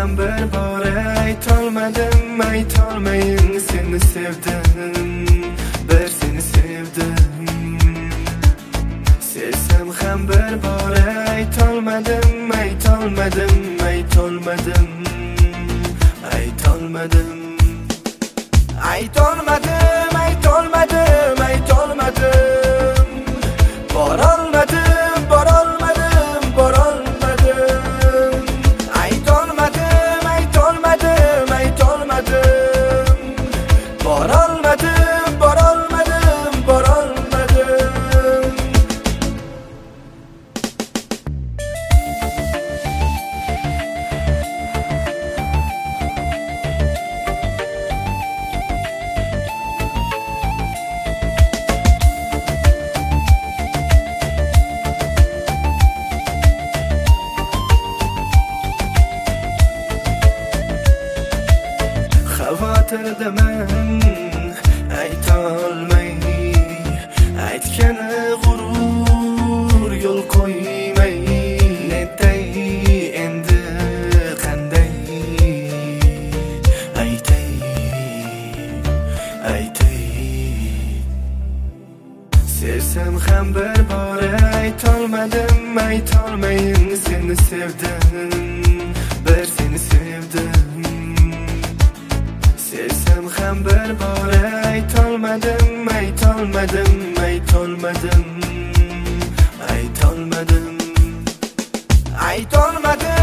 ham bir bora aytolmadim, aytolmayin seni sevdim, bir seni sevdim. Sevsam ham bir bora aytolmadim, aytolmadim, aytolmadim, aytolmadim, aytolmadim, aytolmadim, aytolmadim. Borolmadim, borolmadim, borolmadim. Aytolmadim, aytolmadim, aytolmadim. Borolmadim, borolmadim, borolmadim. Xavotirdaman aytolmay, aytgani g'urur yo'l qo'ymay. Netay endi qanday aytay, aytay. Sevsam ham bir bora aytolmadim, aytolmayin seni sevdim, bir seni sevdim. Sevsam ham bir bora aytolmadim, aytolmadim, aytolmadim, aytolmadim, aytolmadim.